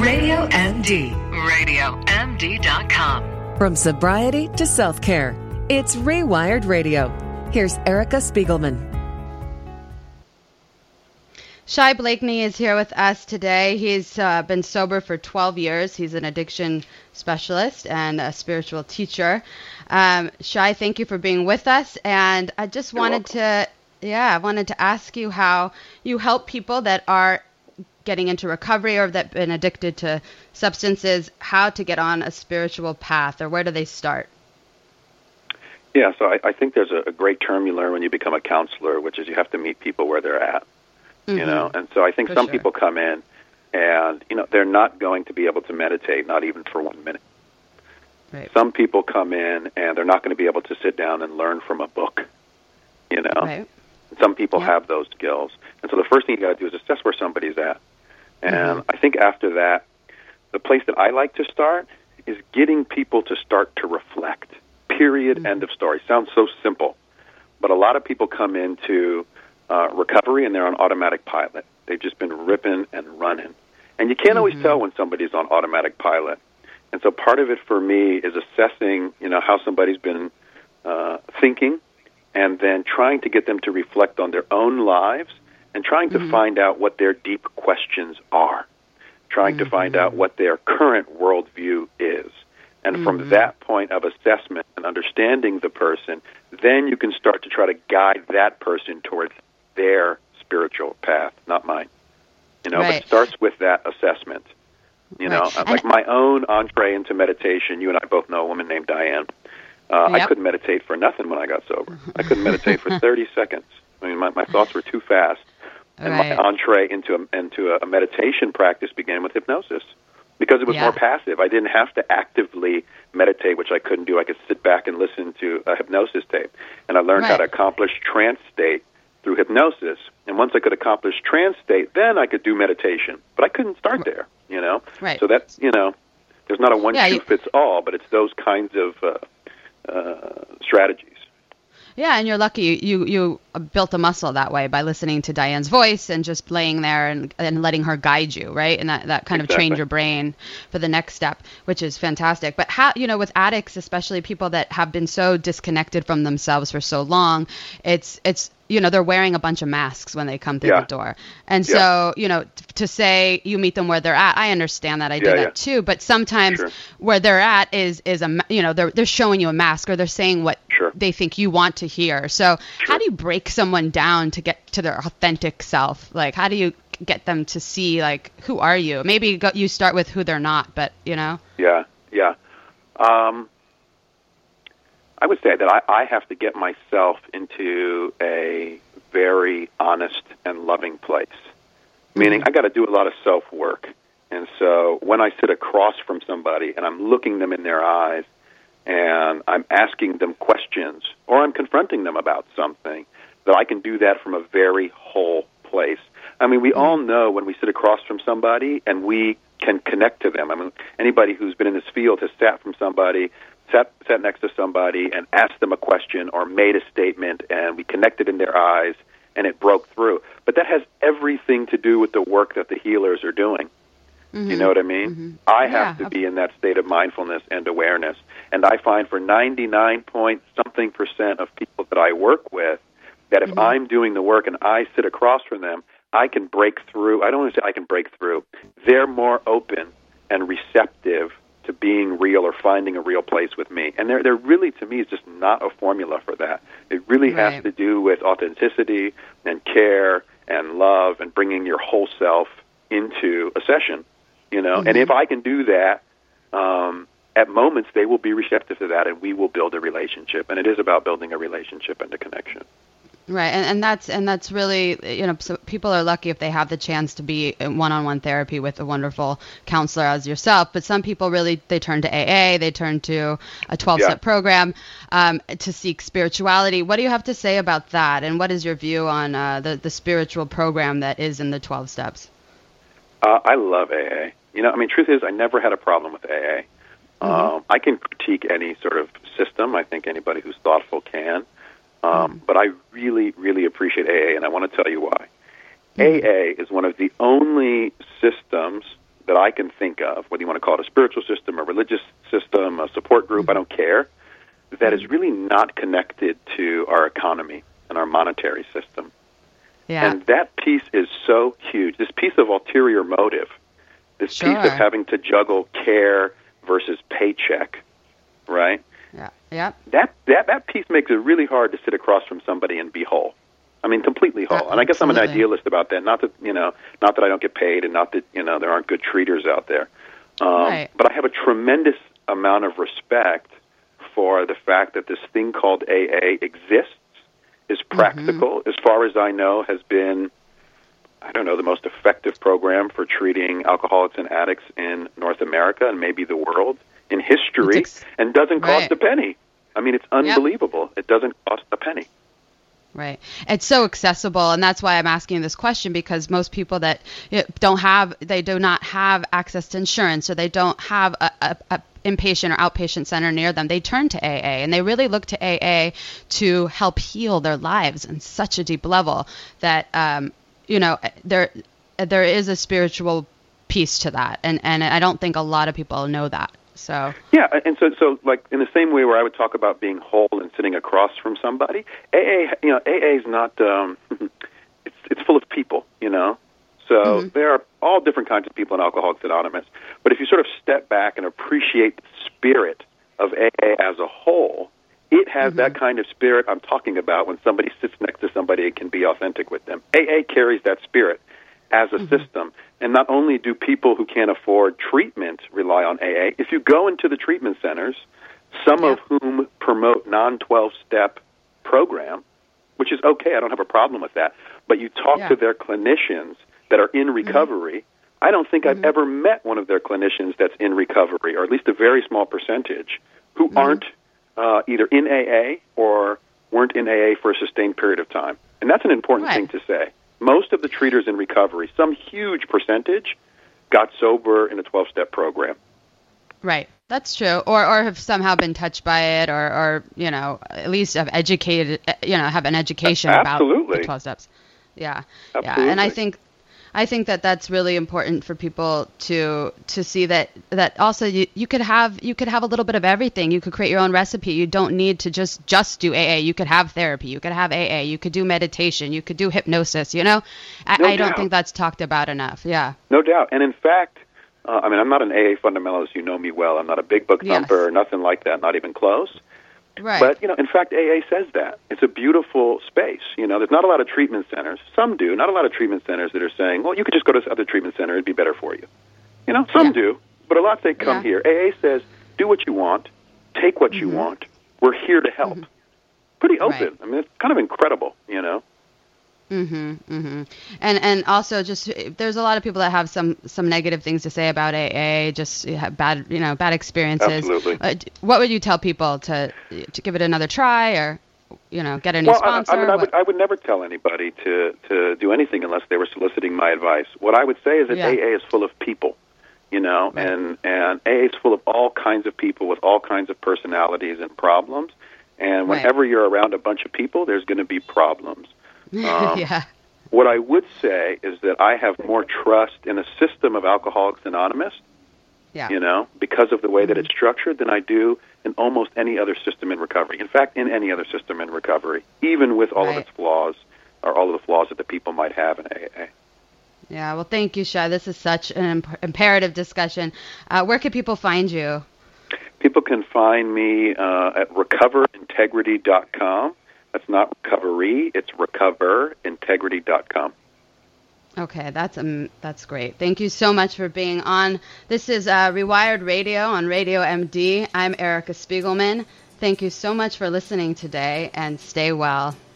Radio MD. RadioMD.com. From sobriety to self-care, it's Rewired Radio. Here's Erica Spiegelman. Shai Blakeney is here with us today. He's been sober for 12 years. He's an addiction specialist and a spiritual teacher. Shai, thank you for being with us. And I just wanted to ask you how you help people that are getting into recovery or that have been addicted to substances, how to get on a spiritual path, or where do they start? Yeah, so I think there's a great term you learn when you become a counselor, which is you have to meet people where they're at. You know, and so I think some people come in and, they're not going to be able to meditate, not even for 1 minute. Right. Some people come in and they're not going to be able to sit down and learn from a book, Right. Some people have those skills. And so the first thing you got to do is assess where somebody's at. And I think after that, the place that I like to start is getting people to start to reflect. Period, end of story. Sounds so simple. But a lot of people come into recovery, and they're on automatic pilot. They've just been ripping and running. And you can't always tell when somebody's on automatic pilot. And so part of it for me is assessing, how somebody's been thinking, and then trying to get them to reflect on their own lives and trying to find out what their deep questions are, trying to find out what their current worldview is. And from that point of assessment and understanding the person, then you can start to try to guide that person towards their spiritual path, not mine. But it starts with that assessment. Like my own entree into meditation, you and I both know a woman named Diane. I couldn't meditate for nothing when I got sober. I couldn't meditate for 30 seconds. I mean, my thoughts were too fast. And my entree into a meditation practice began with hypnosis because it was more passive. I didn't have to actively meditate, which I couldn't do. I could sit back and listen to a hypnosis tape. And I learned how to accomplish trance state through hypnosis. And once I could accomplish trance state, then I could do meditation. But I couldn't start there, Right. So that's, there's not a one-shoe-fits-all, but it's those kinds of strategies. Yeah, and you're lucky you built a muscle that way by listening to Diane's voice and just laying there and letting her guide you, right? And that kind of trained your brain for the next step, which is fantastic. But how, with addicts, especially people that have been so disconnected from themselves for so long, it's they're wearing a bunch of masks when they come through the door. And so, to say you meet them where they're at, I understand that. I do that too. But sometimes where they're at is they're showing you a mask, or they're saying what they think you want to hear. So how do you break someone down to get to their authentic self? Like, how do you get them to see, like, who are you? Maybe you start with who they're not, but, Yeah. I would say that I have to get myself into a very honest and loving place, meaning I got to do a lot of self-work. And so when I sit across from somebody and I'm looking them in their eyes and I'm asking them questions or I'm confronting them about something, that I can do that from a very whole place. I mean, we all know when we sit across from somebody and we can connect to them. I mean, anybody who's been in this field has sat next to somebody and asked them a question or made a statement, and we connected in their eyes, and it broke through. But that has everything to do with the work that the healers are doing. You know what I mean? I have to be in that state of mindfulness and awareness. And I find for 99-point-something% of people that I work with, that if I'm doing the work and I sit across from them, I can break through. I don't want to say I can break through. They're more open and receptive to being real or finding a real place with me. And there really, to me, is just not a formula for that. It really has to do with authenticity and care and love and bringing your whole self into a session, And if I can do that, at moments they will be receptive to that, and we will build a relationship. And it is about building a relationship and a connection. Right, and that's really, so people are lucky if they have the chance to be in one-on-one therapy with a wonderful counselor as yourself. But some people really, they turn to AA, they turn to a 12-step program to seek spirituality. What do you have to say about that? And what is your view on the spiritual program that is in the 12 steps? I love AA. Truth is, I never had a problem with AA. I can critique any sort of system. I think anybody who's thoughtful can. But I really, really appreciate AA, and I want to tell you why. AA is one of the only systems that I can think of, whether you want to call it a spiritual system, a religious system, a support group, I don't care, that is really not connected to our economy and our monetary system. Yeah. And that piece is so huge. This piece of ulterior motive, this piece of having to juggle care versus paycheck, right? Yeah. Yeah. That piece makes it really hard to sit across from somebody and be whole. I mean, completely whole. And I guess I'm an idealist about that. Not that I don't get paid, and not that there aren't good treaters out there. Right. But I have a tremendous amount of respect for the fact that this thing called AA exists, is practical, as far as I know, has been, I don't know, the most effective program for treating alcoholics and addicts in North America and maybe the world in history, and doesn't cost a penny. I mean, it's unbelievable. Yep. It doesn't cost a penny. Right. It's so accessible, and that's why I'm asking this question, because most people that do not have access to insurance, or they don't have a inpatient or outpatient center near them, they turn to AA, and they really look to AA to help heal their lives in such a deep level that there is a spiritual piece to that, and I don't think a lot of people know that. So yeah, and so like in the same way where I would talk about being whole and sitting across from somebody, AA is not. It's full of people, So there are all different kinds of people in Alcoholics Anonymous. But if you sort of step back and appreciate the spirit of AA as a whole, it has that kind of spirit I'm talking about when somebody sits next to somebody and can be authentic with them. AA carries that spirit as a system. And not only do people who can't afford treatment rely on AA, if you go into the treatment centers, some of whom promote non-12-step program, which is okay, I don't have a problem with that, but you talk to their clinicians that are in recovery, I don't think I've ever met one of their clinicians that's in recovery, or at least a very small percentage, who aren't either in AA or weren't in AA for a sustained period of time. And that's an important thing to say. Most of the treaters in recovery, some huge percentage, got sober in a 12-step program. Right. That's true. Or have somehow been touched by it, or at least have educated, have an education about the 12 steps. Yeah. Absolutely. Yeah. And I think that that's really important for people to see that also you could have a little bit of everything. You could create your own recipe. You don't need to just do AA. You could have therapy. You could have AA. You could do meditation. You could do hypnosis. I don't think that's talked about enough. Yeah. No doubt. And in fact, I'm not an AA fundamentalist. You know me well. I'm not a big book thumper or nothing like that. Not even close. Right. But, in fact, AA says that. It's a beautiful space. There's not a lot of treatment centers. Some do. Not a lot of treatment centers that are saying, well, you could just go to this other treatment center. It'd be better for you. Some do. But a lot say, come here. AA says, do what you want. Take what you want. We're here to help. Pretty open. Right. I mean, it's kind of incredible, And also, just there's a lot of people that have some negative things to say about AA, just bad experiences. Absolutely. What would you tell people to give it another try, or get a new sponsor? I would never tell anybody to do anything unless they were soliciting my advice. What I would say is that AA is full of people, and AA is full of all kinds of people with all kinds of personalities and problems. And whenever you're around a bunch of people, there's going to be problems. What I would say is that I have more trust in a system of Alcoholics Anonymous, because of the way that it's structured, than I do in almost any other system in recovery. In fact, in any other system in recovery, even with all of its flaws, or all of the flaws that the people might have in AA. Yeah, well, thank you, Shai. This is such an imperative discussion. Where can people find you? People can find me at recoverintegrity.com. That's not recovery, it's recoverintegrity.com. Okay, that's great. Thank you so much for being on. This is Rewired Radio on Radio MD. I'm Erica Spiegelman. Thank you so much for listening today, and stay well.